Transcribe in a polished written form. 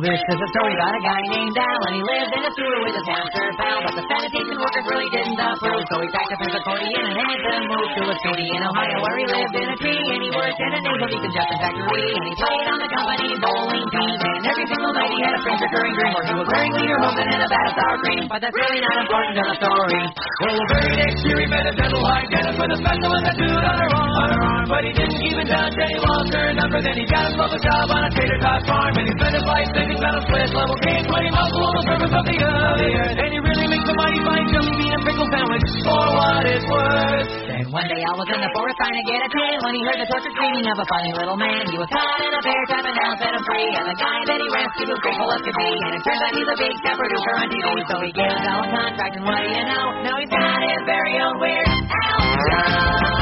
This is a story about a guy named Al, and he lived in a sewer with his hamster pal. But the sanitation workers really didn't approve, so he packed up his accordion and had to move to a city in Ohio where he lived in a tree. And he worked in a nasal decongestant factory, and he played on the company bowling team. And every single night he had a strange recurring dream where he was wearing lederhosen and a vat of sour cream. But that's really not important to the story. Well, the very next year he met a dental hygienist with a special and tattooed on her arm. But he didn't keep in touch and he lost her number. Then he got himself a job on a Trader Joe's farm. And he spent his life thinking about a split level game, 20 miles below the surface of the earth. And he really makes a mighty fine jelly bean and pickle sandwich for what it's worth. Then one day Al was in the forest trying to get a tan when he heard the tortured screaming of a funny little man. He was caught in a bear trap and Al set him free. And the guy that he rescued was grateful as could be. And it turns out he's a big cat producer on TV. So he gives Al a contract, and what do you know? Now he's got his very own Weird Al Show.